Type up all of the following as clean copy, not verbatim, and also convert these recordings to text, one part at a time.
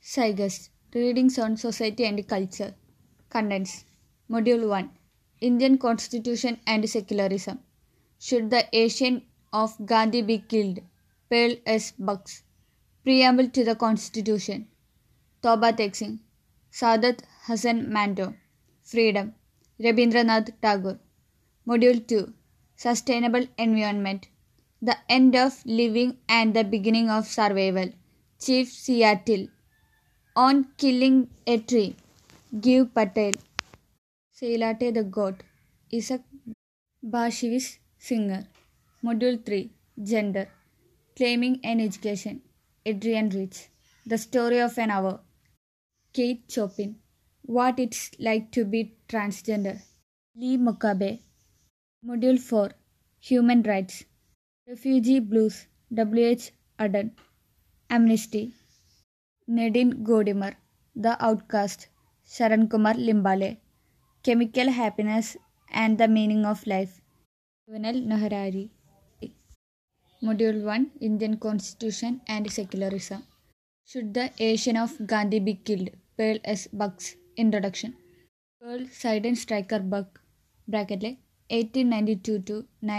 Cygust Readings on Society and Culture. Contents Module 1 Indian Constitution and Secularism. Should the Asian of Gandhi be killed? Pearl S. Bucks. Preamble to the Constitution. Toba Tek Singh. Saadat Hasan Manto. Freedom. Rabindranath Tagore. Module 2 Sustainable Environment. The End of Living and the Beginning of Survival. Chief Seattle. On Killing a Tree. Give Patel. Seilate the Goat. Isaac Bashevis Singer. Module 3 Gender. Claiming an Education. Adrian Rich. The Story of an Hour. Kate Chopin. What It's Like to Be Transgender. Lee Mokabe. Module 4 Human Rights. Refugee Blues. W. H. Adan. Amnesty. Nadine Godimer. The Outcast. Sharan Kumar Limbale. Chemical Happiness and the Meaning of Life. Yuval Noah Harari. Module 1 Indian Constitution and Secularism. Should the Asian of Gandhi be killed? Pearl S. Bucks. Introduction. Pearl Sidon Striker Buck (1892 to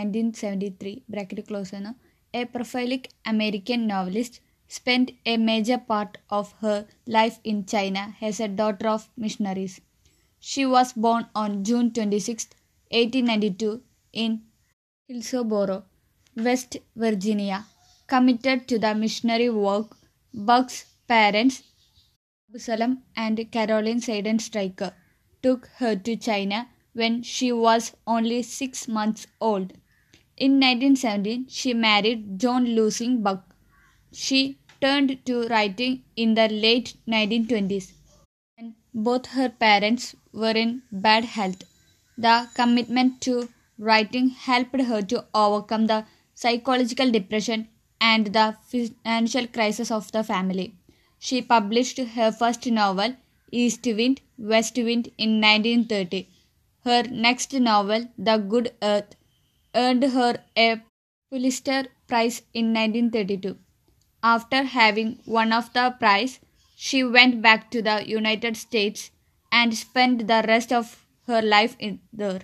1973) a prolific American novelist, spent a major part of her life in China as a daughter of missionaries. She was born on June 26, 1892 in Hillsborough, West Virginia. Committed to the missionary work, Buck's parents, Absalom and Caroline Sidon Stryker, took her to China when she was only 6 months old. In 1917, she married John Lucien Buck. She turned to writing in the late 1920s, when both her parents were in bad health. The commitment to writing helped her to overcome the psychological depression and the financial crisis of the family. She published her first novel, East Wind, West Wind, in 1930. Her next novel, The Good Earth, earned her a Pulitzer Prize in 1932. After having won the prize, she went back to the United States and spent the rest of her life there.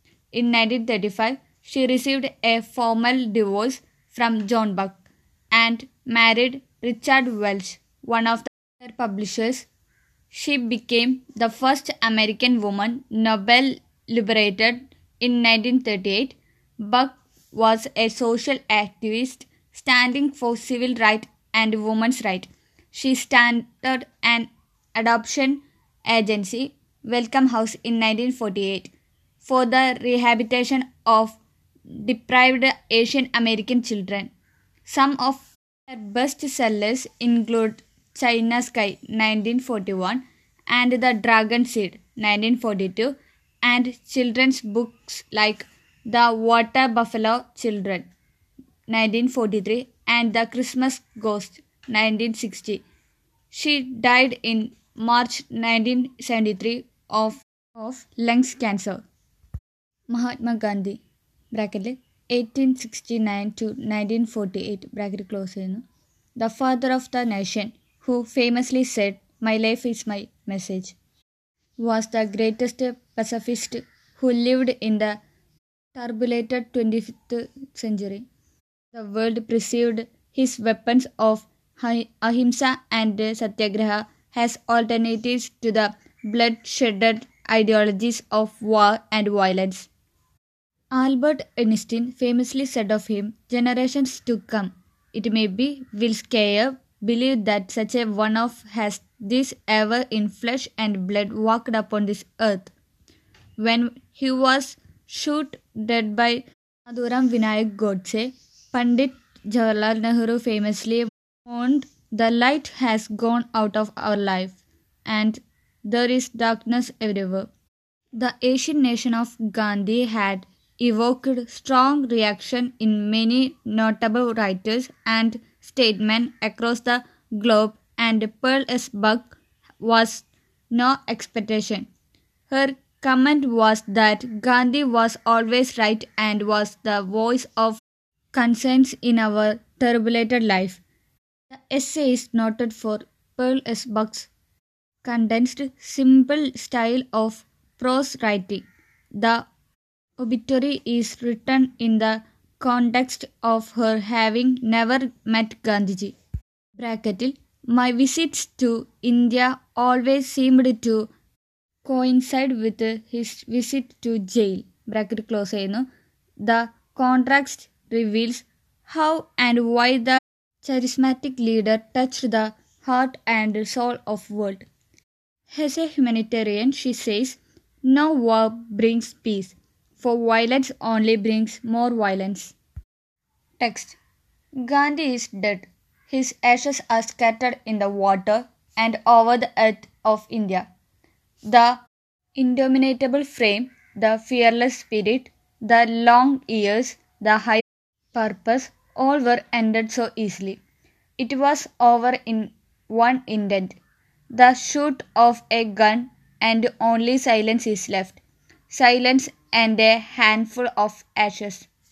In 1935, she received a formal divorce from John Buck and married Richard Welch, one of their publishers. She became the first American woman Nobel laureate in 1938. Buck was a social activist standing for civil rights and women's rights. She started an adoption agency, Welcome House, in 1948 for the rehabilitation of deprived Asian American children. Some of her best sellers include China Sky 1941 and The Dragon Seed 1942, and children's books like The Water Buffalo Children 1943 and The Christmas Ghost 1960. She died in March 1973 of lung cancer. Mahatma Gandhi (1869 to 1948) the father of the nation, who famously said, "My life is my message," was the greatest pacifist who lived in the turbulent 25th century. The world perceived his weapons of ahimsa and satyagraha as alternatives to the bloodshed ideologies of war and violence. Albert Einstein famously said of him, "Generations to come, it may be, will scare, believe that such a one of has this ever in flesh and blood walked upon this earth." When he was shot dead by Nathuram Vinayak Godse, Pandit Jawaharlal Nehru famously mourned, "The light has gone out of our life, and there is darkness everywhere." The Asian nation of Gandhi had evoked strong reaction in many notable writers and statesmen across the globe, and Pearl S. Buck was no exception. Her comment was that Gandhi was always right and was the voice of conscience in our turbulent life. The essay is noted for Pearl S. Buck's condensed, simple style of prose writing. The obituary is written in the context of her having never met Gandhiji. Bracketil, my visits to India always seemed to coincide with his visit to jail. Bracket close ചെയ്യുന്നു. The contrast reveals how and why the charismatic leader touched the heart and soul of world. As a humanitarian, she says, no war brings peace, for violence only brings more violence. Text. Gandhi is dead. His ashes are scattered in the water and over the earth of India. The indomitable frame, the fearless spirit, the long years, the high purpose, all were ended so easily. It was over in one instant. The shoot of a gun, and only silence is left. Silence and a handful of ashes.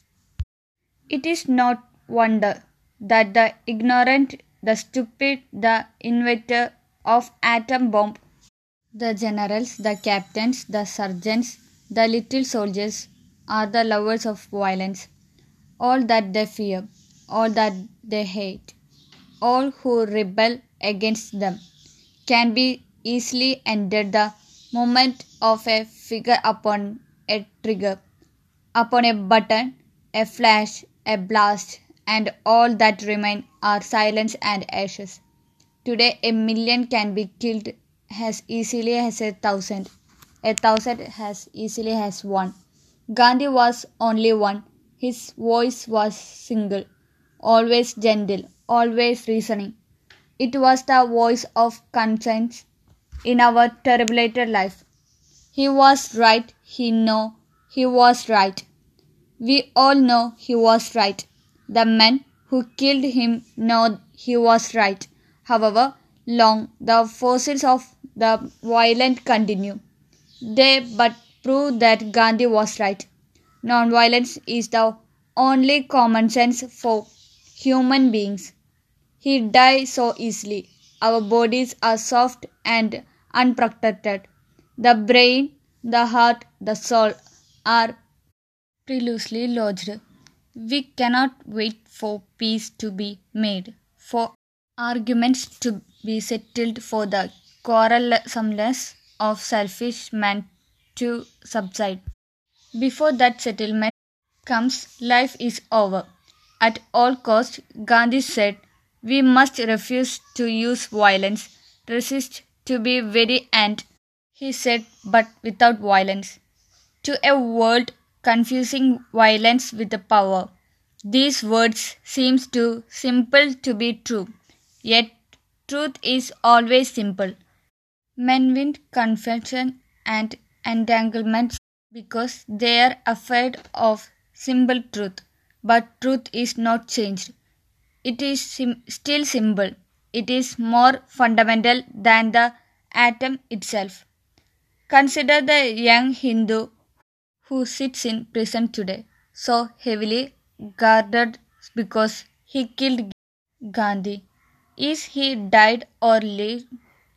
It is not wonder that the ignorant, the stupid, the inventor of atom bomb, the generals, the captains, the sergeants, the little soldiers are the lovers of violence. All that they fear, all that they hate, all who rebel against them can be easily ended the moment of a finger upon a trigger, upon a button, a flash, a blast, and all that remain are silence and ashes. Today, a million can be killed as easily as a thousand as easily as one. Gandhi was only one. His voice was single, always gentle, always reasoning. It was the voice of conscience in our turbulent life. He was right, he was right. We all know he was right. The men who killed him know he was right. However long the forces of the violent continue, they but prove that Gandhi was right. Non-violence is the only common sense for human beings. He died so easily. Our bodies are soft and unprotected. The brain, the heart, the soul are precisely lodged. We cannot wait for peace to be made, for arguments to be settled, for the quarrelsomeness of selfish men to subside. Before that settlement comes, life is over. At all costs, Gandhi said, we must refuse to use violence, resist to be very end. He said, but without violence. To a world confusing violence with the power, these words seem too simple to be true. Yet truth is always simple. Men win confession and entanglements because they are afraid of simple truth. But truth is not changed. It is still simple. It is more fundamental than the atom itself. Consider the young Hindu who sits in prison today, so heavily guarded because he killed Gandhi. Is he dead or lived?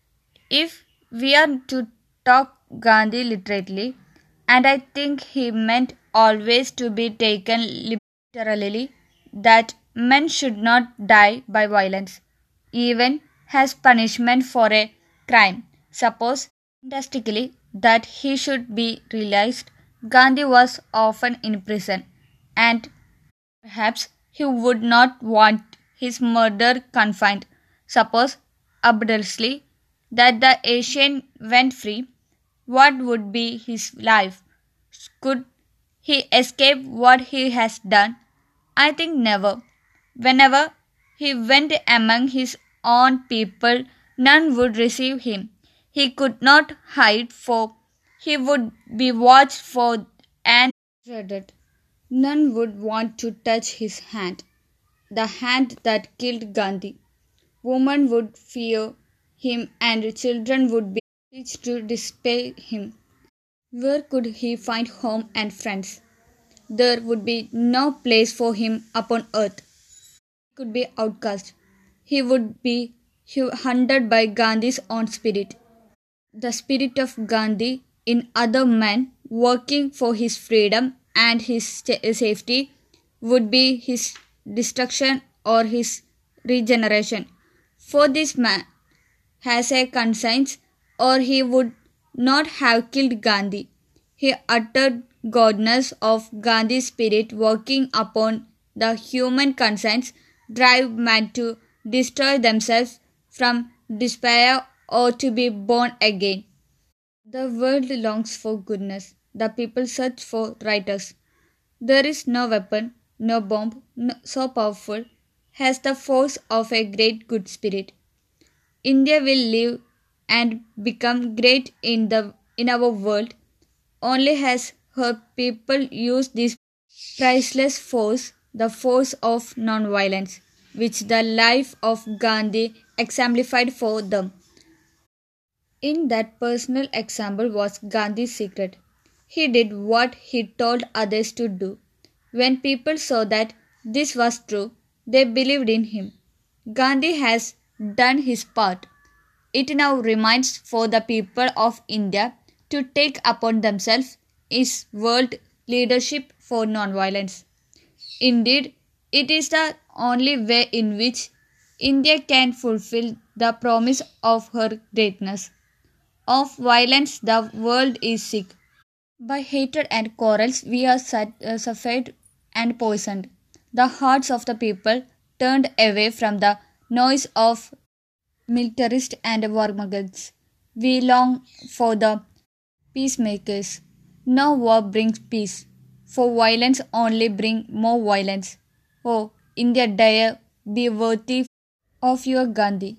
If we are to talk Gandhi literally, and I think he meant always to be taken literally, that men should not die by violence, even as punishment for a crime. Suppose, fantastically, that he should be realized. Gandhi was often in prison, and perhaps he would not want his murder confined. Suppose, absurdly, that the Asian went free, what would be his life? Could he escape what he has done? I think never. Whenever he went among his own people, none would receive him. He could not hide, for he would be watched for and dreaded. None would want to touch his hand, the hand that killed Gandhi. Women would fear him and children would be teach to despair him. Where could he find home and friends? There would be no place for him upon earth. He could be outcast. He would be hunted by Gandhi's own spirit. The spirit of Gandhi in other men working for his freedom and his safety would be his destruction or his regeneration. For this man has a conscience, or he would not have killed Gandhi. He uttered godness of Gandhi's spirit working upon the human conscience, drive men to destroy themselves from despair or to be born again. The world longs for goodness. The people search for writers. There is no weapon, no bomb so powerful as the force of a great good spirit. India will live and become great in our world only as her people use this priceless force, the force of non-violence, which the life of Gandhi exemplified for them. In that personal example was Gandhi's secret. He did what he told others to do. When people saw that this was true, they believed in him. Gandhi has done his part. It now remains for the people of India to take upon themselves his world leadership for nonviolence. Indeed, it is the only way in which India can fulfill the promise of her greatness. Of violence, the world is sick. By hatred and quarrels, we are suffered and poisoned. The hearts of the people turned away from the noise of militarists and warmongers. We long for the peacemakers. No war brings peace, for violence only brings more violence. Oh, India dear, be worthy of your Gandhi.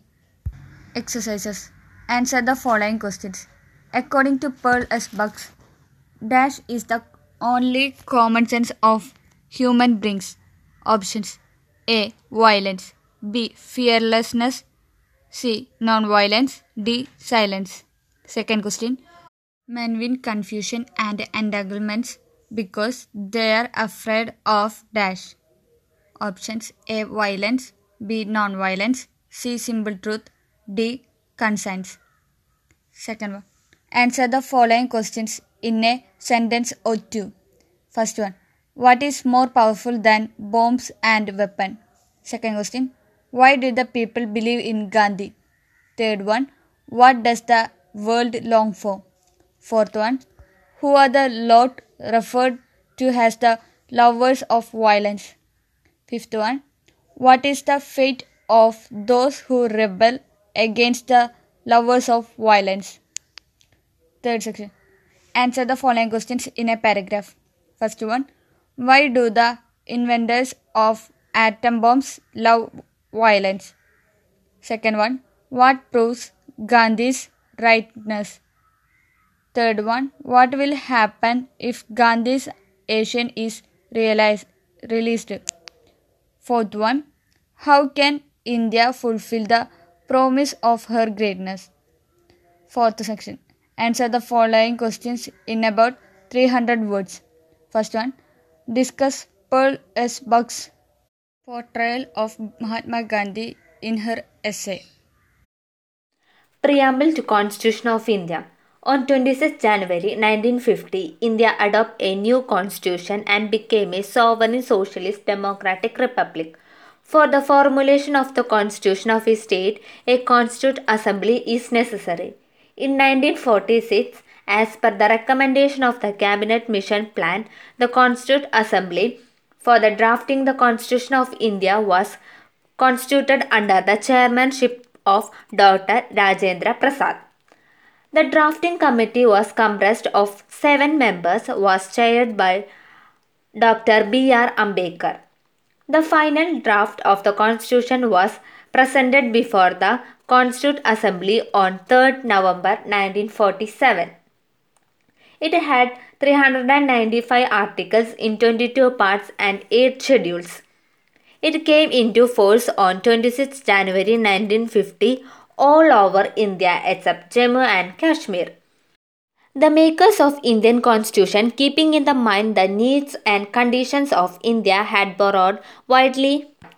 Exercises. Answer the following questions. According to Pearl S. Bucks, dash is the only common sense of human brings. Options: A. Violence, B. Fearlessness, C. Non-violence, D. Silence. Second question. Men win confusion and entanglements because they are afraid of dash. Options: A. Violence, B. Non-violence, C. Simple truth, D. Conscience. Second one. Answer the following questions in a sentence or two. First one. What is more powerful than bombs and weapons? Second question. Why did the people believe in Gandhi? Third one. What does the world long for? Fourth one. Who are the lot referred to as the lovers of violence? Fifth one. What is the fate of those who rebel against the lovers of violence? Third section. Answer the following questions in a paragraph. First one. Why do the inventors of atom bombs love violence? Second one. What proves Gandhi's rightness? Third one. What will happen if Gandhi's Asian is released? Fourth one. How can India fulfill the promise of her greatness? Fourth section. Answer the following questions in about 300 words. First one. Discuss Pearl S. Buck's portrayal of Mahatma Gandhi in her essay. Preamble to Constitution of India. On 26 January 1950, India adopted a new constitution and became a sovereign socialist democratic republic. For the formulation of the constitution of a state, a constituent assembly is necessary. In 1946, as per the recommendation of the Cabinet Mission Plan, the Constituent Assembly for the drafting the Constitution of India was constituted under the chairmanship of Dr. Rajendra Prasad. The drafting committee was comprised of 7 members, was chaired by Dr. B.R. Ambedkar. The final draft of the constitution was presented before the Constituent Assembly on 3rd November 1947. It had 395 articles in 22 parts and 8 schedules. It came into force on 26 January 1950 all over India except Jammu and Kashmir. The makers of Indian Constitution, keeping in the mind the needs and conditions of India, had borrowed widely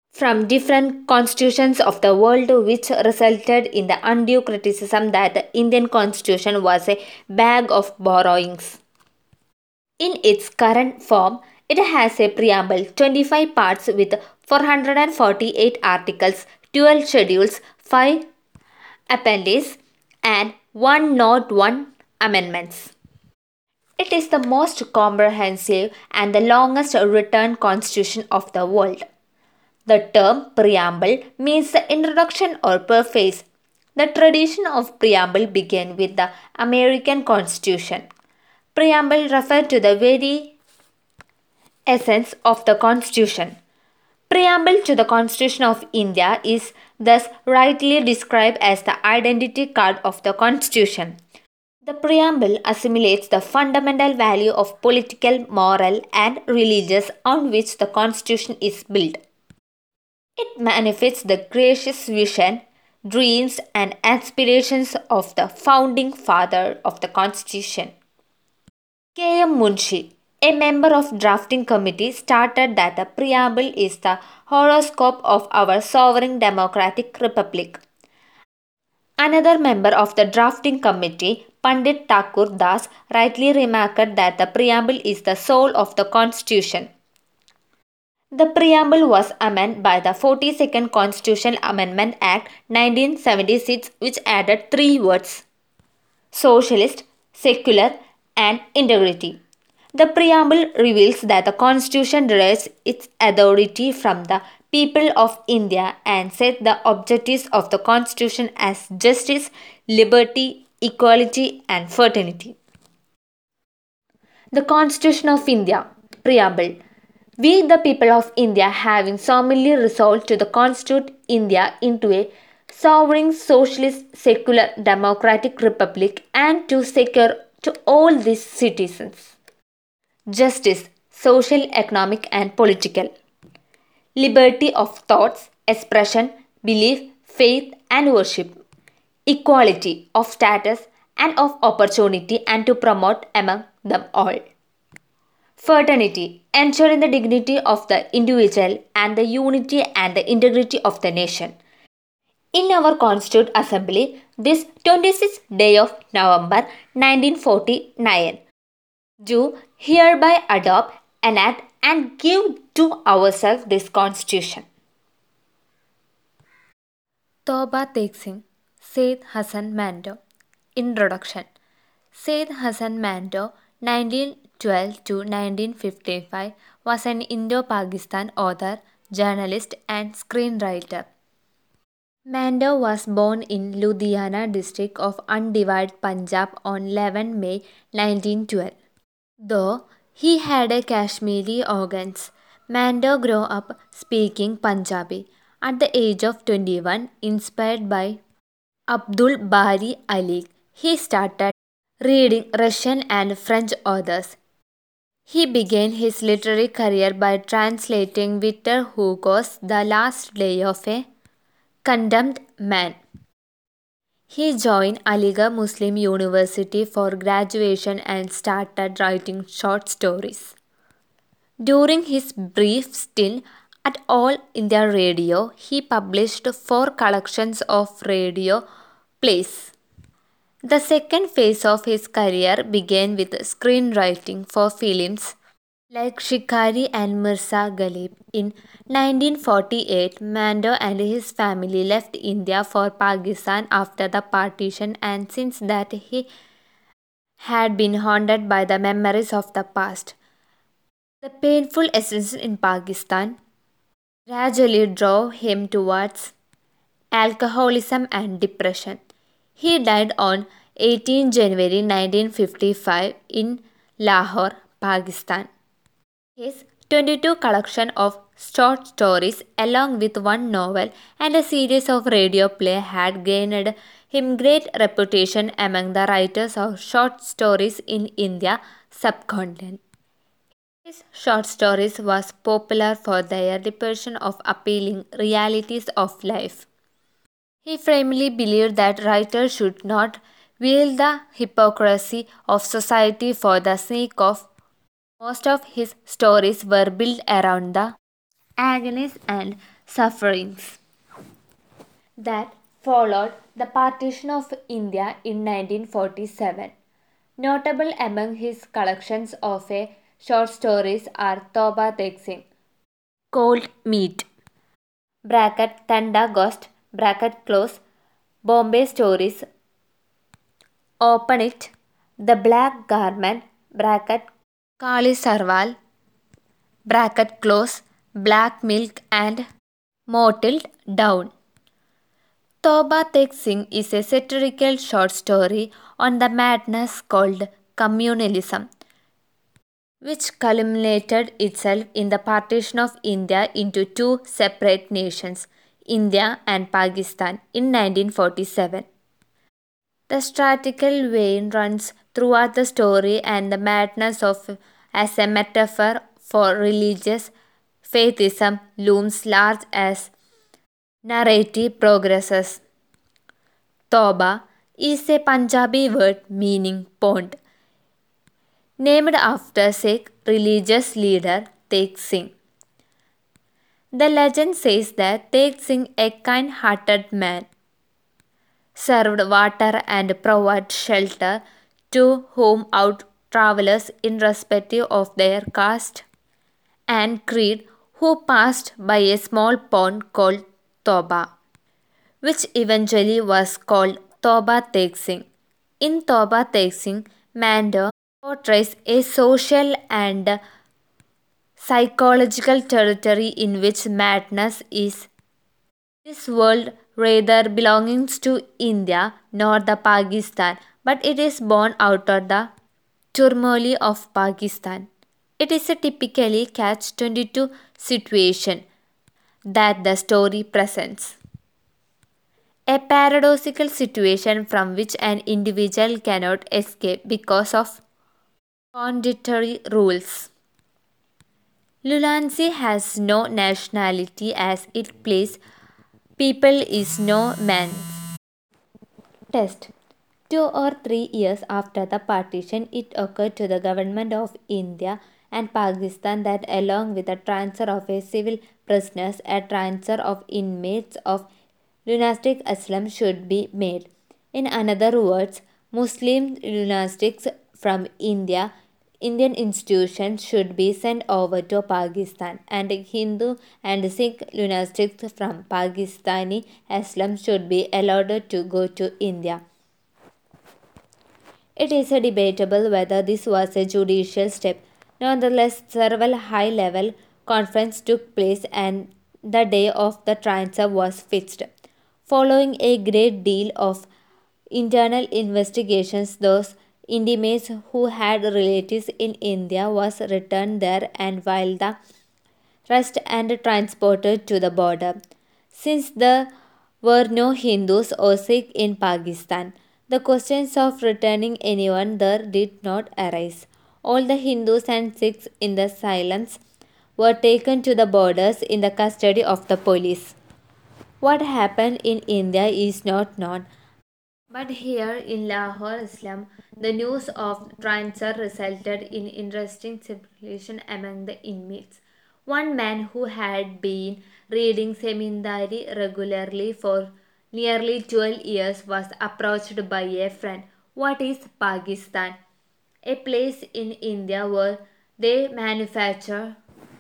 from different constitutions of the world, which resulted in the undue criticism that the Indian constitution was a bag of borrowings. In its current form, it has a preamble, 25 parts with 448 articles, 12 schedules, 5 appendices, and 101 amendments. It is the most comprehensive and the longest written constitution of the world. The term preamble means the introduction or preface. The tradition of preamble began with the American Constitution. Preamble refers to the very essence of the Constitution. Preamble to the Constitution of India is thus rightly described as the identity card of the Constitution. The preamble assimilates the fundamental value of political, moral, and religious on which the Constitution is built. It manifests the gracious vision, dreams, and aspirations of the founding father of the Constitution. K.M. Munshi, a member of drafting committee, stated that the preamble is the horoscope of our sovereign democratic republic. Another member of the drafting committee, Pandit Thakur Das, rightly remarked that the preamble is the soul of the constitution. The preamble was amended by the 42nd Constitutional Amendment Act 1976, which added three words: socialist, secular, and integrity. The preamble reveals that the Constitution derives its authority from the people of India and sets the objectives of the Constitution as justice, liberty, equality, and fraternity. The Constitution of India Preamble. We, the people of India, having solemnly resolved to constitute India into a sovereign, socialist, secular, democratic republic, and to secure to all these citizens justice, social, economic, and political, liberty of thoughts, expression, belief, faith, and worship, equality of status and of opportunity, and to promote among them all. Fraternity, ensuring the dignity of the individual and the unity and the integrity of the nation. In our Constituent Assembly, this 26th day of November 1949, do hereby adopt, enact, and give to ourselves this Constitution. Toba Tek Singh, Said Hassan Mando. Introduction. Said Hassan Mando, 1912 to 1955, was an Indo-Pakistan author, journalist, and screenwriter. Mando was born in Ludhiana district of undivided Punjab on 11 May 1912. Though he had a Kashmiri origins, Mando grew up speaking Punjabi. At the age of 21, inspired by Abdul Bari Ali, he started reading Russian and French authors. He began his literary career by translating Victor Hugo's The Last Day of a Condemned Man. He joined Aligarh Muslim University for graduation and started writing short stories. During his brief stint at All India Radio, he published 4 collections of radio plays. The second phase of his career began with screenwriting for films like Shikari and Mirza Ghalib. In 1948, Mando and his family left India for Pakistan after the partition, and since that he had been haunted by the memories of the past. The painful experiences in Pakistan gradually drove him towards alcoholism and depression. He died on 18 January 1955 in Lahore, Pakistan. His 22 collection of short stories along with one novel and a series of radio plays had gained him great reputation among the writers of short stories in India subcontinent. His short stories was popular for their depiction of appealing realities of life. He firmly believed that writers should not wield the hypocrisy of society for the sake of. Most of his stories were built around the agonies and sufferings that followed the partition of India in 1947. Notable among his collections of short stories are Toba Tek Singh, Cold Meat, Thanda Ghost, close, Bombay Stories, Open It, The Black Garment, Kali Sarwal, close, Black Milk and Mottled Down. Toba Tek Singh is a satirical short story on the madness called communalism, which culminated itself in the partition of India into two separate nations, India and Pakistan, in 1947. The satirical vein runs throughout the story, and the madness of as a metaphor for religious faithism looms large as narrative progresses. Toba is a Punjabi word meaning pond, named after Sikh religious leader Tek Singh. The legend says that Tek Singh, a kind-hearted man, served water and provided shelter to whom out travelers irrespective of their caste and creed who passed by a small pond called Toba, which eventually was called Toba Tek Singh. In Toba Tek Singh, Mando portrays a social and psychological territory in which madness is this world rather belongs to India nor the Pakistan, but it is born out of the turmoil of Pakistan. It is a typically catch-22 situation that the story presents. A paradoxical situation from which an individual cannot escape because of contradictory rules. Lulansi has no nationality as its place people is no man's test. 2 or 3 years after the partition, it occurred to the government of India and Pakistan that along with the transfer of civil prisoners, a transfer of inmates of lunatic asylum should be made. In other words, Muslim lunatics from Indian institutions should be sent over to Pakistan, and Hindu and Sikh lunatics from Pakistani asylum should be allowed to go to India. It is debatable whether this was a judicial step. Nonetheless, several high-level conferences took place and the day of the transfer was fixed. Following a great deal of internal investigations, those intimates who had relatives in India was returned there, and while the rest and transported to the border. Since there were no Hindus or Sikhs in Pakistan, the questions of returning anyone there did not arise. All the Hindus and Sikhs in the asylums were taken to the borders in the custody of the police. What happened in India is not known, but here in Lahore, Islam, the news of transfer resulted in interesting speculation among the inmates. One man who had been reading Semindari regularly for nearly 12 years was approached by a friend. What is Pakistan? A place in India where they manufacture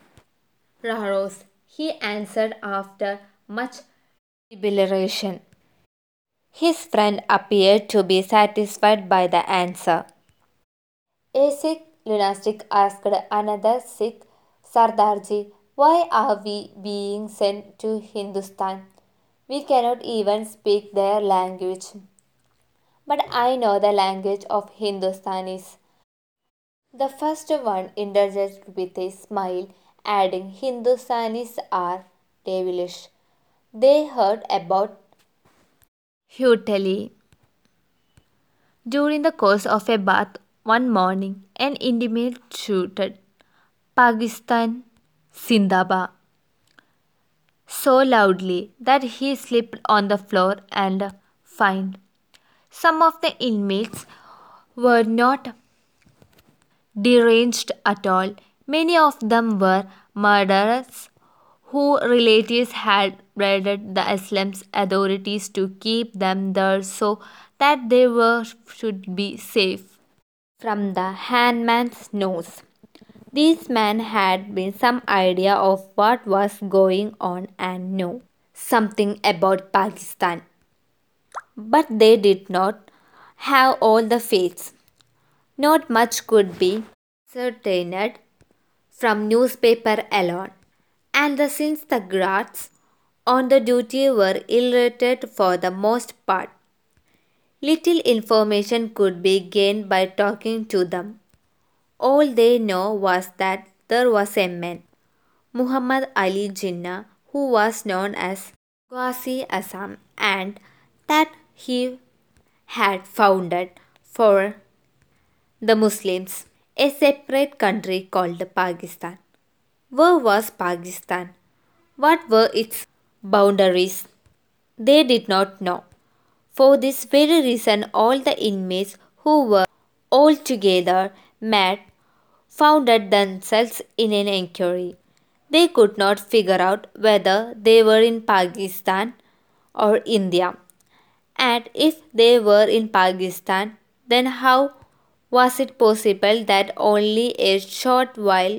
raros. He answered after much deliberation. His friend appeared to be satisfied by the answer. A Sikh lunatic asked another Sikh, Sardarji, why are we being sent to Hindustan? We cannot even speak their language. But I know the language of Hindustanis. The first one interjected with a smile, adding, Hindustanis are devilish. They heard about Hutali. During the course of a bath one morning, an intimate shouted, Pakistan Zindabad, so loudly that he slipped on the floor and fined. Some of the inmates were not deranged at all. Many of them were murderers whose relatives had bribed the Islam's authorities to keep them there so that they should be safe from the handman's nose. These men had been some idea of what was going on and knew something about Pakistan, but they did not have all the facts. Not much could be ascertained from newspaper alone, and since the guards on the duty were illiterate for the most part, little information could be gained by talking to them. All they know was that there was a man, Muhammad Ali Jinnah, who was known as Ghazi Assam, and that he had founded for the Muslims a separate country called Pakistan. Where was Pakistan? What were its boundaries? They did not know. For this very reason, all the inmates who were altogether mad found themselves in an inquiry. They could not figure out whether they were in Pakistan or India. And if they were in Pakistan, then how was it possible that only a short while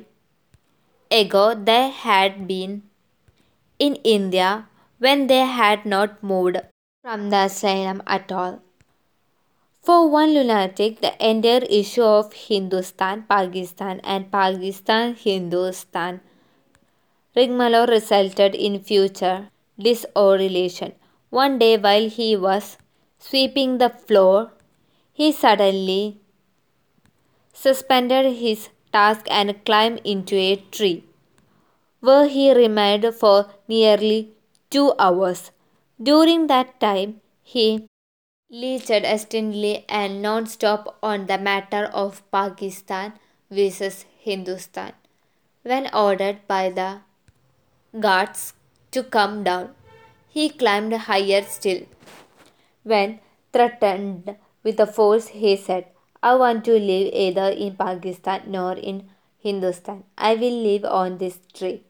ago they had been in India when they had not moved from the asylum at all? For one lunatic, the entire issue of Hindustan, Pakistan, and Pakistan Hindustan rigmarole resulted in future disorderly. One day, while he was sweeping the floor, he suddenly suspended his task and climbed into a tree, where he remained for nearly 2 hours. During that time, he lectured extensively and non-stop on the matter of Pakistan versus Hindustan. When ordered by the guards to come down, he climbed higher still. When threatened with the force, he said, "I want to live either in Pakistan nor in Hindustan. I will live on this tree."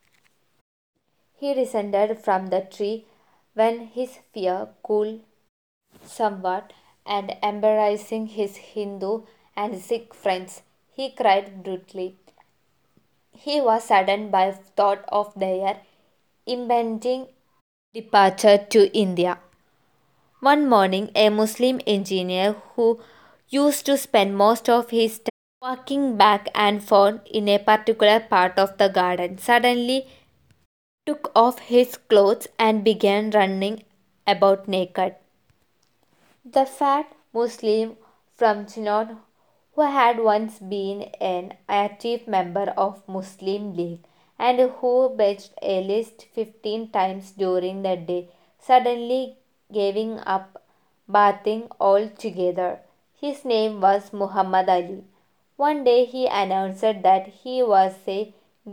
He descended from the tree when his fear cooled somewhat, and embarrassing his Hindu and Sikh friends, he cried brutally. He was saddened by thought of their impending departure to India. One morning, a Muslim engineer who used to spend most of his time walking back and forth in a particular part of the garden suddenly took off his clothes and began running about naked. The fat Muslim from Chinon, who had once been an active member of Muslim League and who bathed at least 15 times during the day, suddenly giving up bathing altogether. His name was Muhammad Ali. One day he announced that he was a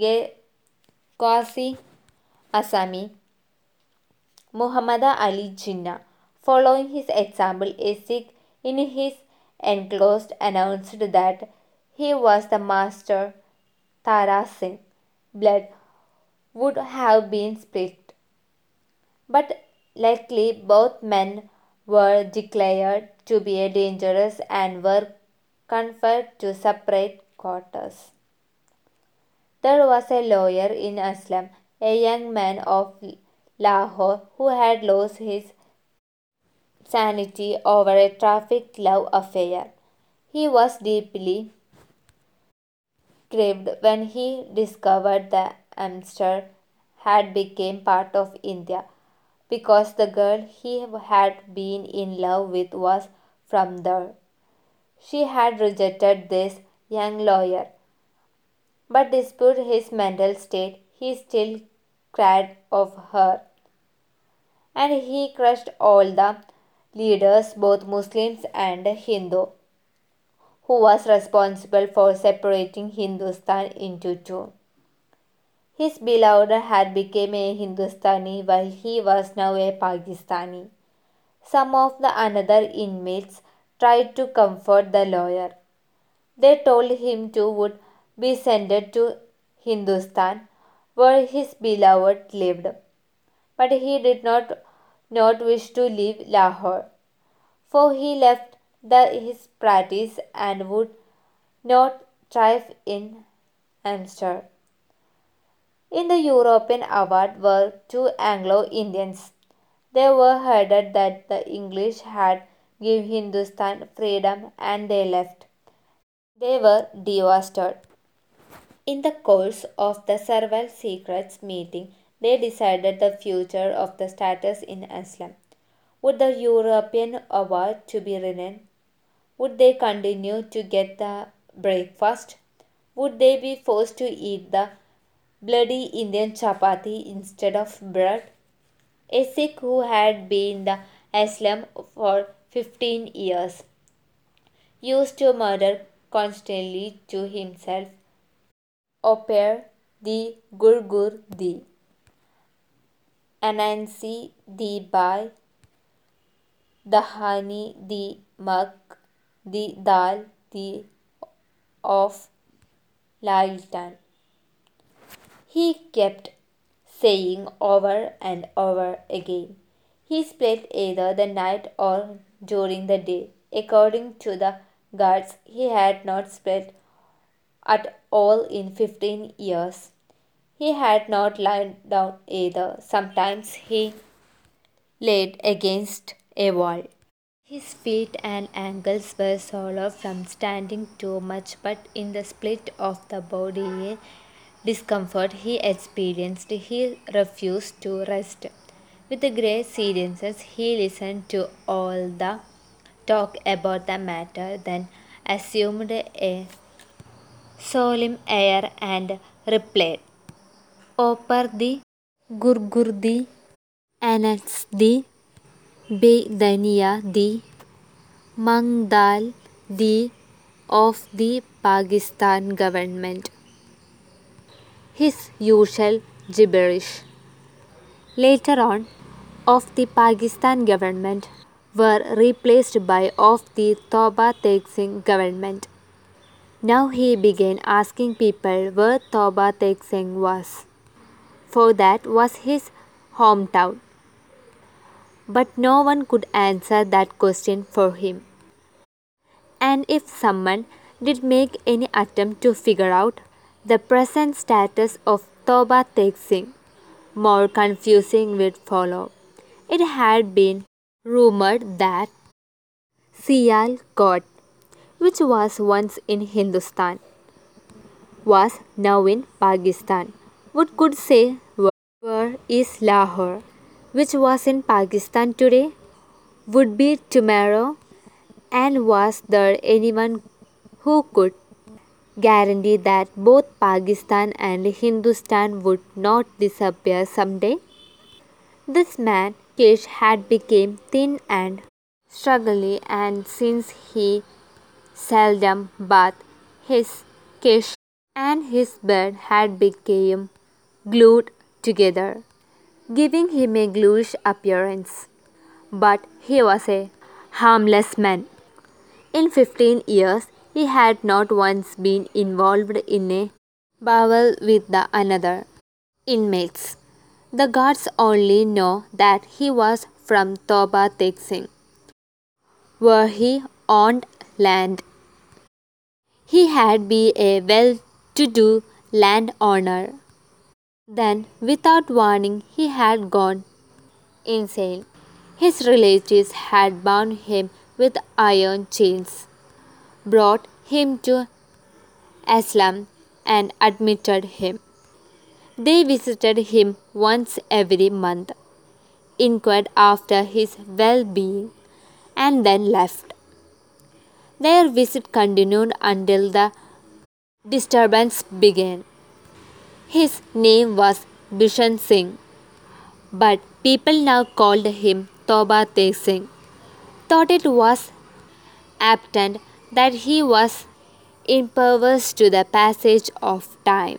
Ghazi Assami, Muhammad Ali Jinnah. Following his example, a Sikh in his enclosed announced that he was the master Tara Singh. Blood would have been split, but likely both men were declared to be dangerous and were confined to separate quarters. There was a lawyer in Aslam, a young man of Lahore who had lost his sanity over a traffic love affair. He was deeply grieved when he discovered the Amster had become part of India because the girl he had been in love with was from there. She had rejected this young lawyer, but despite his mental state, he still cared of her, and he crushed all the leaders, both Muslims and Hindu, who was responsible for separating Hindustan into two. His beloved had become a Hindustani while he was now a Pakistani. Some of the other inmates tried to comfort the lawyer. They told him to would be sent to Hindustan, where his beloved lived. But he did not wish to leave Lahore, for he left his practice and would not thrive in Amsterdam. In the European award were two Anglo-Indians. They were heard that the English had given Hindustan freedom and they left. They were devastated. In the course of the several secrets meeting, they decided the future of the status in Islam. Would the European award to be renamed? Would they continue to get the breakfast? Would they be forced to eat the bloody Indian chapati instead of bread? A Sikh who had been the Islam for 15 years used to murder constantly to himself. Opere the Gurgur di Anansi di Bai, the honey the mug, the dal the of Lailtan. He kept saying over and over again. He spent either the night or during the day. According to the guards, he had not slept at all in 15 years. He had not lain down either. Sometimes he laid against a wall. His feet and ankles were sore from standing too much, but in the split of the body discomfort he experienced, he refused to rest. With great seriousness, he listened to all the talk about the matter, then assumed a solemn air and replied, Opar the Gurgurdi Anas the Bedania the Mangdal the of the Pakistan government. His usual gibberish. Later on, of the Pakistan government were replaced by of the Toba Tek Singh government. Now he began asking people where Toba Tek Singh was, for that was his hometown. But no one could answer that question for him. And if someone did make any attempt to figure out the present status of Toba Tek Singh, more confusing would follow. It had been rumored that Sialkot, which was once in Hindustan, was now in Pakistan. What could say where is Lahore, which was in Pakistan today, would be tomorrow, and was there anyone who could guarantee that both Pakistan and Hindustan would not disappear someday? This man, Kish, had become thin and struggling, and since he seldom bathed, his Kish and his beard had become glued together, giving him a gluish appearance. But he was a harmless man. In 15 years, he had not once been involved in a battle with the another inmates. The guards only know that he was from Toba Tek Singh, where he owned land. He had been a well-to-do landowner. Then, without warning, he had gone insane. His relatives had bound him with iron chains, brought him to Islam, and admitted him. They visited him once every month, inquired after his well being, and then left. Their visit continued until the disturbance began. His name was Bishan Singh, but people now called him Toba Tek Singh. Thought it was apparent that he was impervious to the passage of time.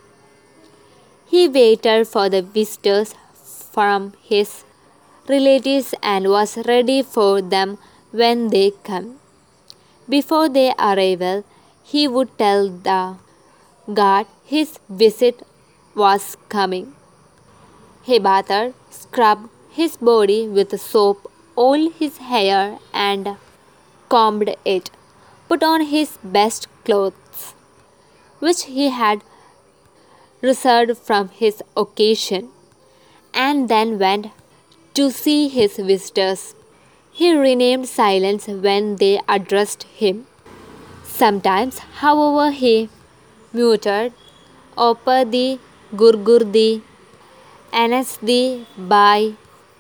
He waited for the visitors from his relatives and was ready for them when they came. Before their arrival, he would tell the guard his visit was coming. He bathed, scrubbed his body with soap, oiled his hair, and combed it, put on his best clothes, which he had reserved from his occasion, and then went to see his visitors. He remained silent when they addressed him. Sometimes, however, he muttered, Opadi Gurgurdi, Anasdi Bai,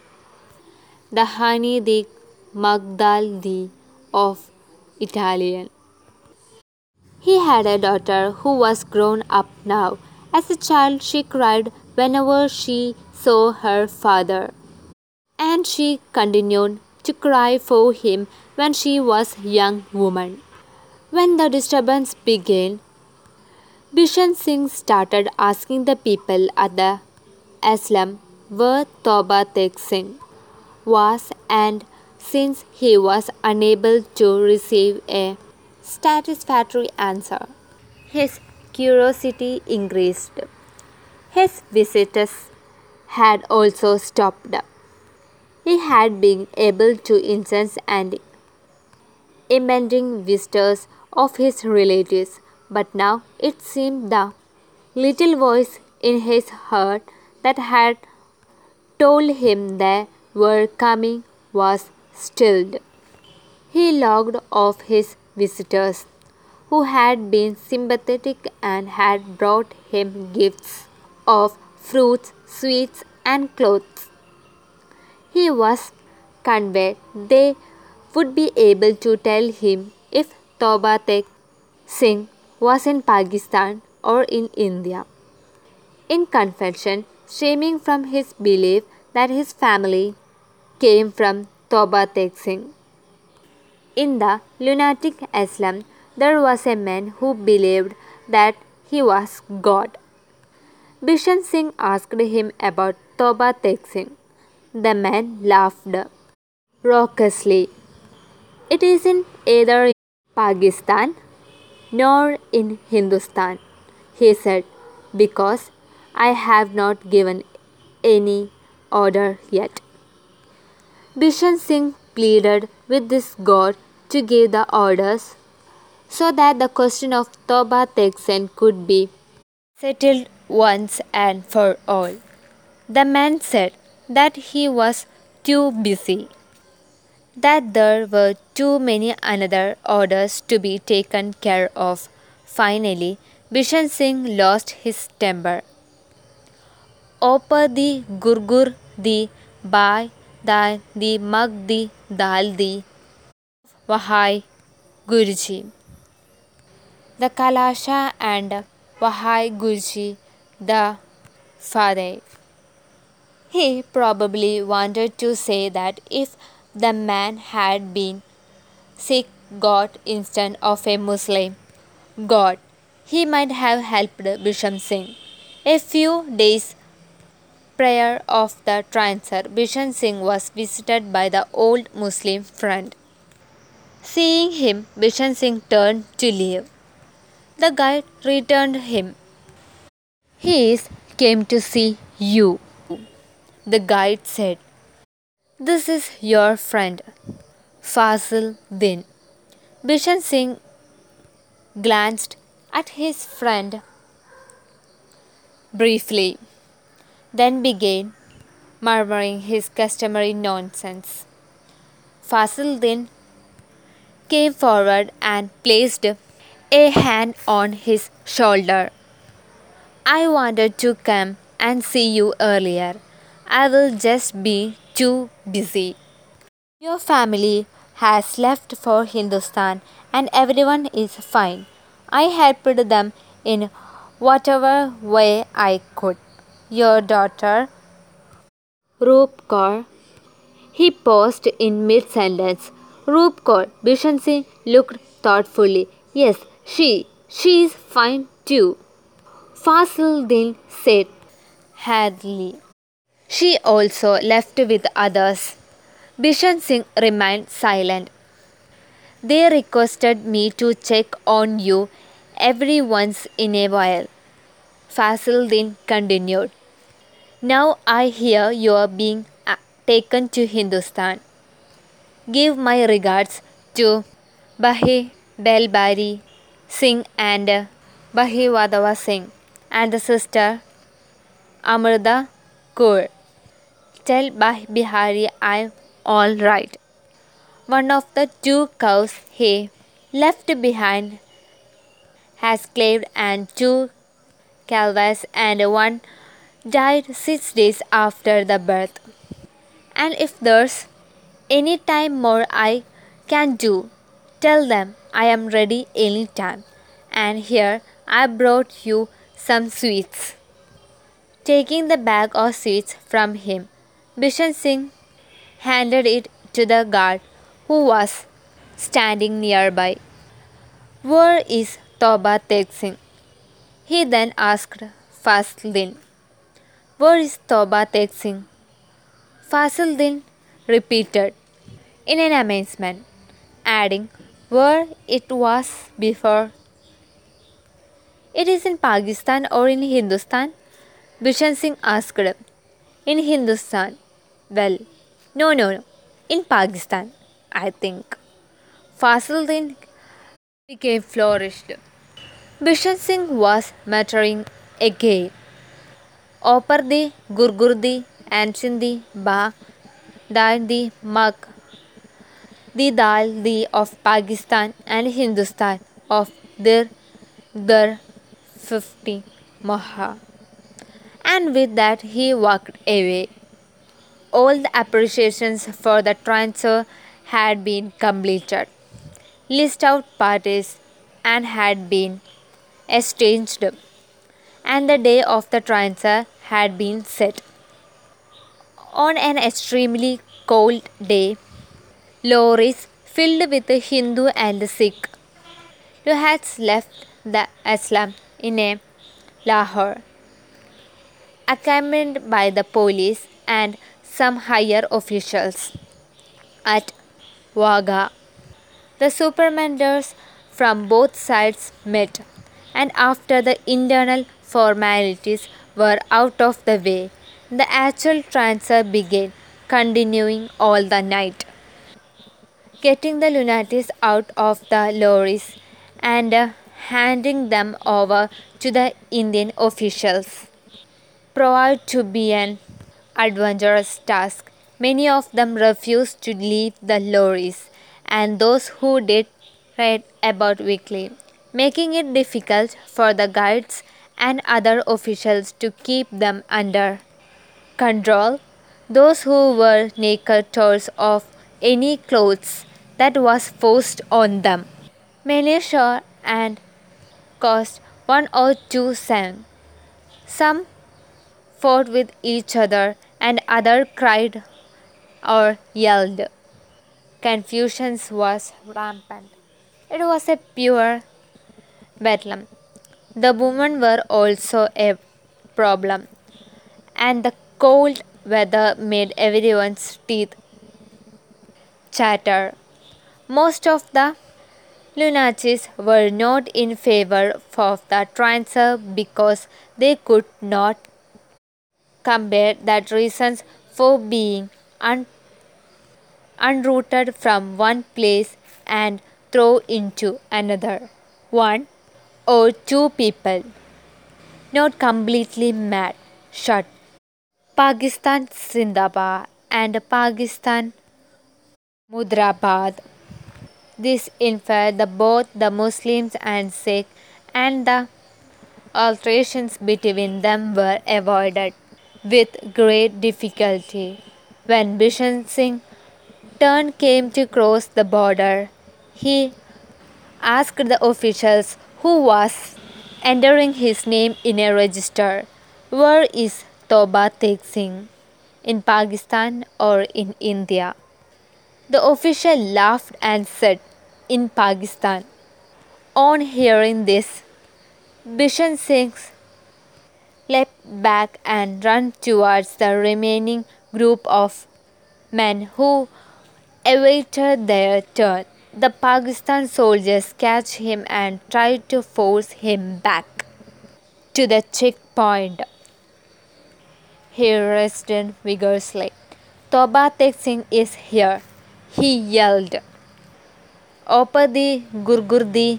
the honey the Magdaldi of Italian. He had a daughter who was grown up now. As a child, she cried whenever she saw her father, and she continued to cry for him when she was a young woman. When the disturbance began, Bishan Singh started asking the people at the asylum where Toba Tek Singh was, and since he was unable to receive a satisfactory answer, his curiosity increased. His visitors had also stopped. He had been able to incense and impending visitors of his relatives, but now it seemed the little voice in his heart that had told him they were coming was stilled. He logged off his visitors, who had been sympathetic and had brought him gifts of fruits, sweets, and clothes. He was convinced they would be able to tell him if Toba Tek Singh was in Pakistan or in India. In confession, stemming from his belief that his family came from Toba Tek Singh. In the lunatic asylum, there was a man who believed that he was God. Bishan Singh asked him about Toba Tek Singh. The man laughed raucously. It isn't either in Pakistan nor in Hindustan, he said, because I have not given any order yet. Bishan Singh pleaded with this god to give the orders so that the question of Toba Tek Singh could be settled once and for all. The man said that he was too busy, that there were too many another orders to be taken care of. Finally, Bishan Singh lost his temper. Opa di gurgur di bai da di mag di dal di Wahai Guruji. The Kalasha and Wahai Guruji the Father. He probably wanted to say that if the man had been Sikh God instead of a Muslim God, he might have helped Bisham Singh. A few days prior of the transfer, Bisham Singh was visited by the old Muslim friend. Seeing him, Bisham Singh turned to leave. The guide returned him. He came to see you, the guide said. This is your friend, Fazil Din. Bishan Singh glanced at his friend briefly, then began murmuring his customary nonsense. Fazil Din came forward and placed a hand on his shoulder. I wanted to come and see you earlier. I will just be too busy. Your family has left for Hindustan and everyone is fine. I helped them in whatever way I could. Your daughter, Roop Kaur. He paused in mid sentence. Roop Kaur. Bishan Singh looked thoughtfully. Yes, she is fine too. Fasil Din said hardly. She also left with others. Bishan Singh remained silent. They requested me to check on you every once in a while. Fasiluddin continued. Now I hear you are being taken to Hindustan. Give my regards to Bahi Delbari Singh and Bahi Wadava Singh and the sister Amrita Kaur. Tell Bahi Bihari I'm all right. One of the two cows he left behind has calved and two calves and one died 6 days after the birth. And if there's any time more I can do, tell them I am ready any time. And here I brought you some sweets. Taking the bag of sweets from him, Bishan Singh handed it to the guard who was standing nearby. Where is Toba Tek Singh? He then asked Fasiluddin. Where is Toba Tek Singh? Fasiluddin repeated in an amazement, adding where it was before. It is in Pakistan or in Hindustan? Bishan Singh asked. In Hindustan. Well, no. In Pakistan, I think. Fasiluddin became flourished. Bishan Singh was muttering again. Opardi, Gurgurdi, Ansindi, Ba, Dandi, Mak, the Daldi of Pakistan and Hindustan of Dar 50 Maha. And with that he walked away. All the appreciations for the transfer had been completed. List out parties and had been exchanged, and the day of the transfer had been set. On an extremely cold day, lorries filled with Hindu and Sikh who had left the Islam in a Lahore, accompanied by the police and some higher officials. At Wagah, the supercommanders from both sides met, and after the internal formalities were out of the way, the actual transfer began, continuing all the night. Getting the lunatics out of the lorries and handing them over to the Indian officials proved to be an adventurous task. Many of them refused to leave the lorries, and those who did read about weekly, making it difficult for the guides and other officials to keep them under control. Those who were naked told of any clothes that was forced on them. Many saw and caused one or two sang. Some fought with each other and others cried or yelled. Confusion was rampant. It was a pure bedlam. The women were also a problem, and the cold weather made everyone's teeth chatter. Most of the lunatics were not in favor of the transfer because they could not compare that reasons for being unrooted from one place and thrown into another. One or two people, not completely mad, shut Pakistan Zindabad and Pakistan Mudrabad. This inferred that both the Muslims and Sikhs and the alterations between them were avoided with great difficulty. When Bishan Singh turn came to cross the border, he asked the officials who was entering his name in a register, where is Toba Tek Singh? In Pakistan or in India? The official laughed and said, in Pakistan. On hearing this, Bishan Singh leapt back and ran towards the remaining group of men who awaited their turn. The Pakistan soldiers catch him and try to force him back to the point. He rested vigorously. Toba Tek Singh is here, he yelled. Opadi Gurgurdi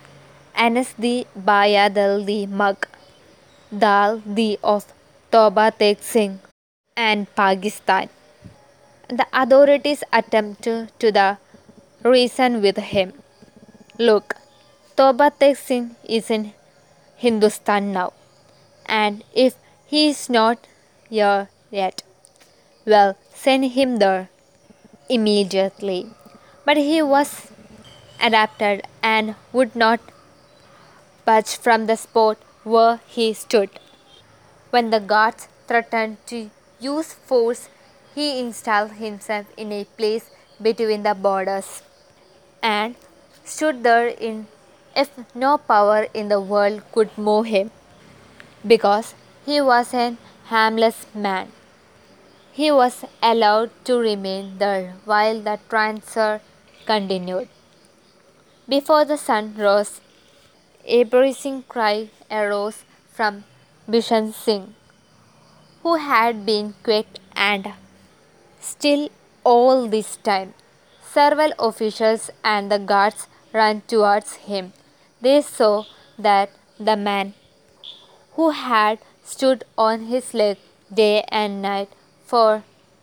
Anas Bayadal Mag Dal of Toba Tek Singh and Pakistan. The authorities attempt to the reason with him. Look, Toba Tek Singh is in Hindustan now, and if he is not here yet, well, send him there immediately. But he was adapted and would not budge from the spot where he stood. When the guards threatened to use force, he installed himself in a place between the borders and stood there in if no power in the world could move him, because he was an harmless man. He was allowed to remain there while the transfer continued. Before the sun rose, a bruising cry arose from Bishan Singh, who had been quiet and still all this time. Several officials and the guards ran towards him. They saw that the man, who had stood on his leg day and night for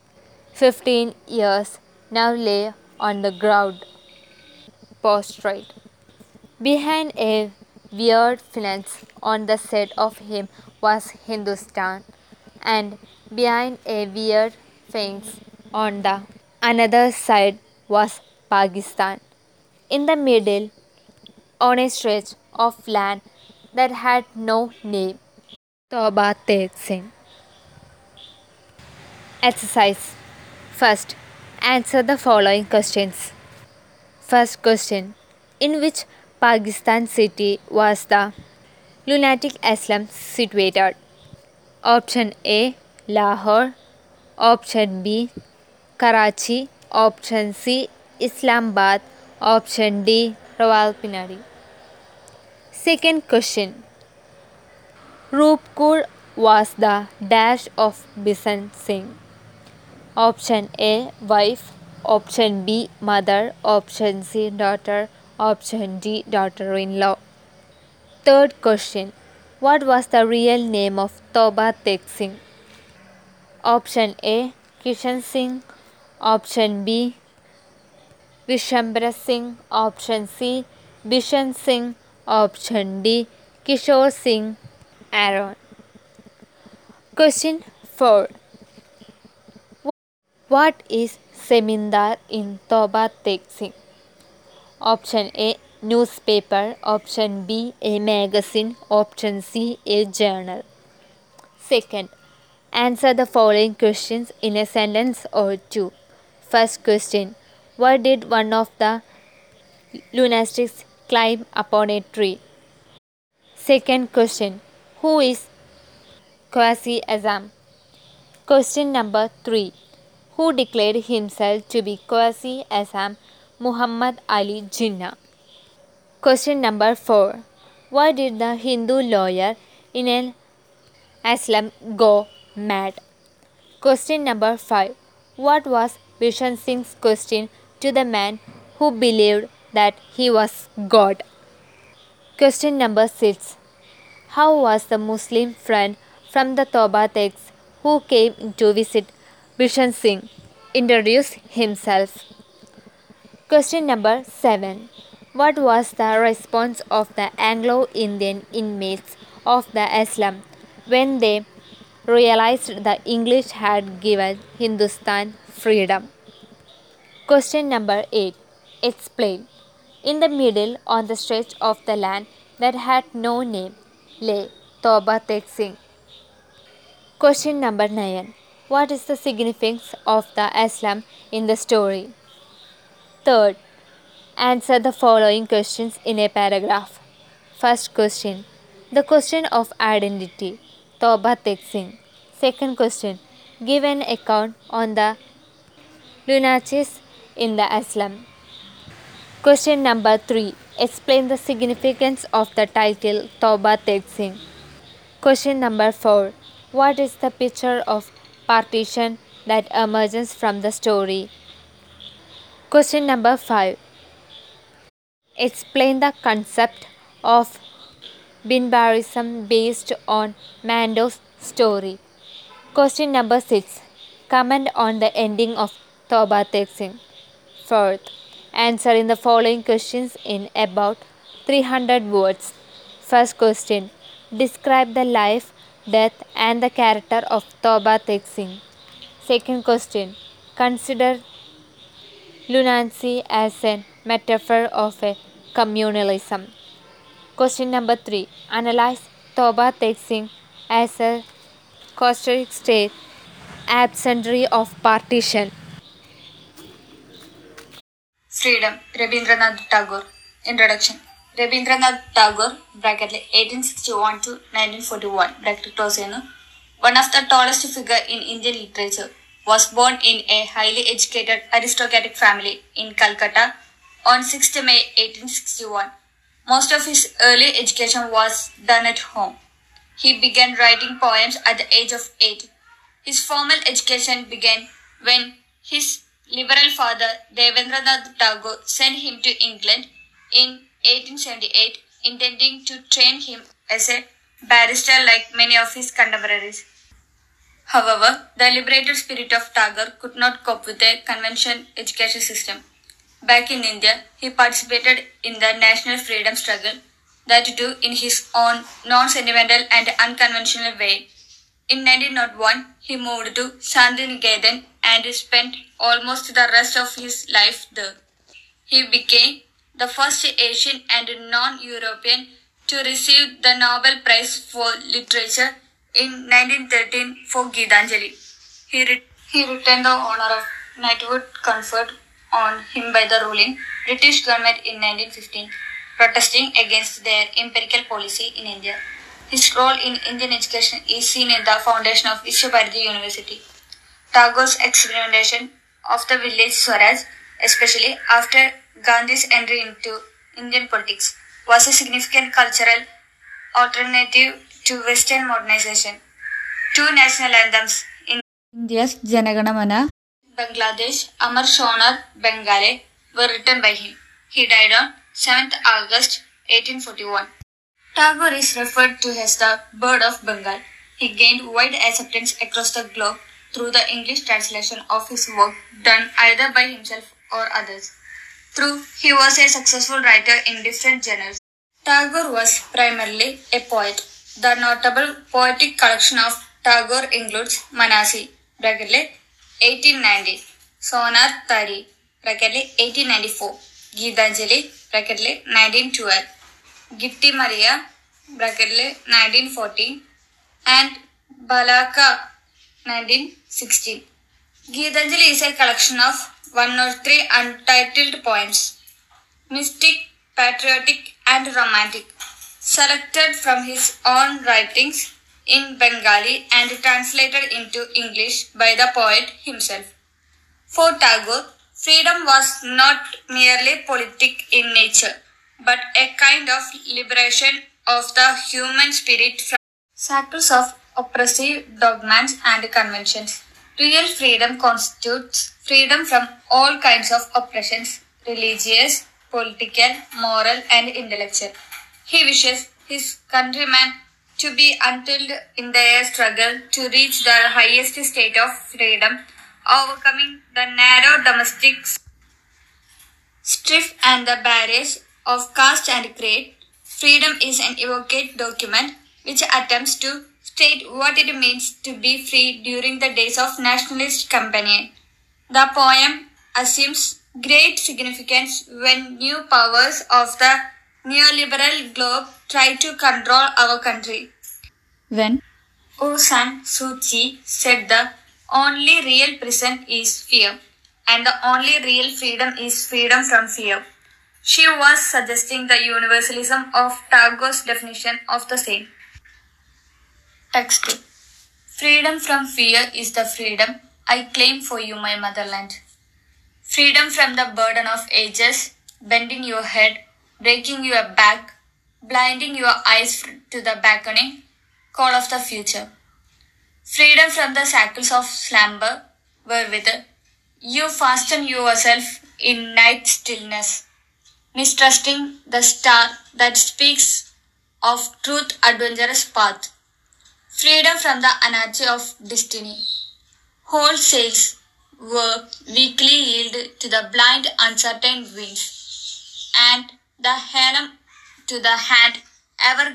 15 years, now lay on the ground prostrate. Behind a weird fence on the side of him was Hindustan, and behind a weird fence on the another side was Pakistan. In the middle, on a stretch of land that had no name, Toba Tek Singh. Exercise. First, answer the following questions. First question: in which Pakistan city was the lunatic asylum situated? Option A, Lahore. Option B, Karachi. Option C, Islamabad. Option D, Rawalpindi. Second question: Roopkur was the dash of Bishan Singh. Option A, wife. Option B, mother. Option C, daughter. Option D, daughter-in-law. Third question: what was the real name of Toba Tek Singh? Option A, Kishan Singh. Option B, Vishambara Singh. Option C, Bishan Singh. Option D, Kishore Singh Aaron. Question 4. What is Semindar in Toba Tek Singh? Option A, newspaper. Option B, a magazine. Option C, a journal. Second, answer the following questions in a sentence or two. First question: what did one of the lunatics climb upon a tree? Second question: who is Quasi Azam? Question number 3. Who declared himself to be Quasi Azam? Muhammad Ali Jinnah. Question number 4. Why did the Hindu lawyer in an asylum go mad? Question number 5. What was Bishan Singh's question to the man who believed that he was God? Question number 6. How was the Muslim friend from the Toba Tex who came to visit Bishan Singh introduce himself? Question number 7. What was the response of the Anglo-Indian inmates of the asylum when they realized the English had given Hindustan freedom? Question number 8. Explain. In the middle, on the stretch of the land that had no name, lay Toba Tek Singh. Question number 9. What is the significance of the asylum in the story? Third, answer the following questions in a paragraph. First question: the question of identity, Toba Tek Singh. Second question: give an account on the lunatics in the asylum. Question number 3. Explain the significance of the title Toba Tek Singh. Question number 4. What is the picture of partition that emerges from the story? Question number 5. Explain the concept of Binbarism based on Mando's story. Question number 6. Comment on the ending of Toba Tek Singh. Fourth, answer in the following questions in about 300 words. First question. Describe the life, death and the character of Toba Tek Singh. Second question. Consider Lunancy as a metaphor of a communalism. Question number 3. Analyze Toba Tek Singh as a caustic state absentee of partition. Freedom, Rabindranath Tagore. Introduction. Rabindranath Tagore, bracket 1861 to 1941, bracket close, one of the tallest figure in Indian literature, was born in a highly educated aristocratic family in Calcutta on 6th May 1861. Most of his early education was done at home. He began writing poems at the age of 8. His formal education began when his liberal father, Devendranath Tagore, sent him to England in 1878, intending to train him as a barrister like many of his contemporaries. However, the liberated spirit of Tagore could not cope with the conventional education system. Back in India, he participated in the national freedom struggle, that too in his own non-sentimental and unconventional way. In 1901, he moved to Shantiniketan and spent almost the rest of his life there. He became the first Asian and non-European to receive the Nobel Prize for Literature in 1913 for Gitanjali. He retained the honor of knighthood conferred on him by the ruling British government in 1915, protesting against their empirical policy in India. His role in Indian education is seen in the foundation of Vishwabharati University. Tagore's experimentation of the village Swaraj, especially after Gandhi's entry into Indian politics, was a significant cultural alternative to Western modernization. Two national anthems in India's Janaganamana, Bangladesh, Amar Shonar Bengale, were written by him. He died on 7th August 1841. Tagore is referred to as the bird of Bengal. He gained wide acceptance across the globe through the English translation of his work done either by himself or others. Through he was a successful writer in different genres. Tagore was primarily a poet. The notable poetic collection of Tagore includes Manasi, bracket 1890, Sonat Tari, bracket 1894, Gitanjali, bracket 1912, Gitti Maria, bracket 1914, and Balaka, 1916. Gitanjali is a collection of 103 untitled poems, mystic, patriotic, and romantic, selected from his own writings in Bengali and translated into English by the poet himself. For Tagore, freedom was not merely politic in nature, but a kind of liberation of the human spirit from shackles of oppressive dogmas and conventions. Real freedom constitutes freedom from all kinds of oppressions, religious, political, moral, and intellectual. He wishes his countrymen to be until in their struggle to reach the highest state of freedom, overcoming the narrow domestic strife and the barriers of caste and creed. Freedom is an evocate document which attempts to state what it means to be free during the days of nationalist campaign. The poem assumes great significance when new powers of the neoliberal globe try to control our country. when Aung San Suu Kyi said the only real prison is fear, and the only real freedom is freedom from fear. She was suggesting the universalism of Tagore's definition of the same. Text. Freedom from fear is the freedom I claim for you, my motherland. Freedom from the burden of ages, bending your head, breaking your back, blinding your eyes to the beckoning, call of the future. Freedom from the shackles of slumber, wherewith you fasten yourself in night stillness, mistrusting the star that speaks of truth adventurous path. Freedom from the anarchy of destiny. Whole sails were weakly yielded to the blind uncertain winds, and the helm to the hand ever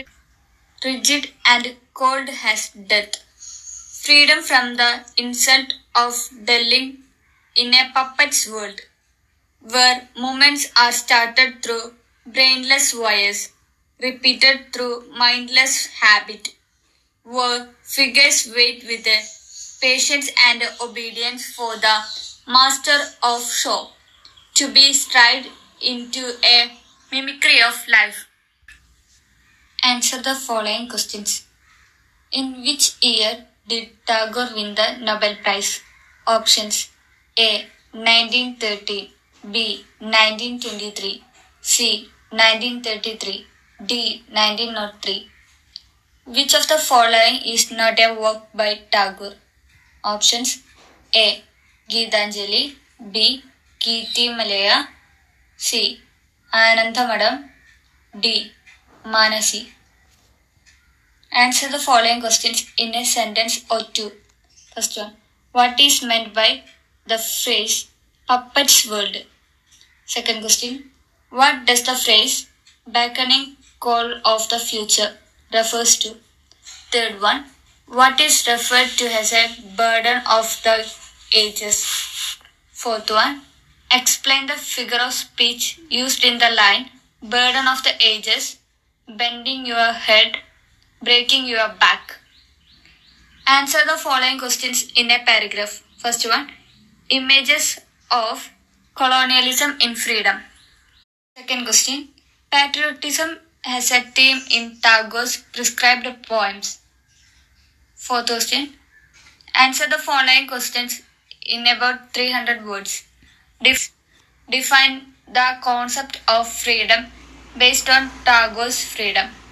rigid and cold as death. Freedom from the insult of dwelling in a puppet's world, where movements are started through brainless wires, repeated through mindless habit, where figures wait with a patience and obedience for the master of show to be stride into a mimicry of life. Answer the following questions. In which year did Tagore win the Nobel Prize? Options: A. 1930, B. 1923, C. 1933, D. 1903. Which of the following is not a work by Tagore? Options: A. Geetanjali, B. Kirti Malaya, C. Anandamadam, D. Manasi. Answer the following questions in a sentence or two. First one. What is meant by the phrase puppet's world? Second question. What does the phrase beckoning call of the future refers to? Third one. What is referred to as a burden of the ages? Fourth one. Explain the figure of speech used in the line burden of the ages, bending your head, breaking your back. Answer the following questions in a paragraph. First one. Images of colonialism in freedom. Second question. Patriotism has a theme in Tagore's prescribed poems. Fourth question. Answer the following questions in about 300 words. Define the concept of freedom based on Tagore's freedom.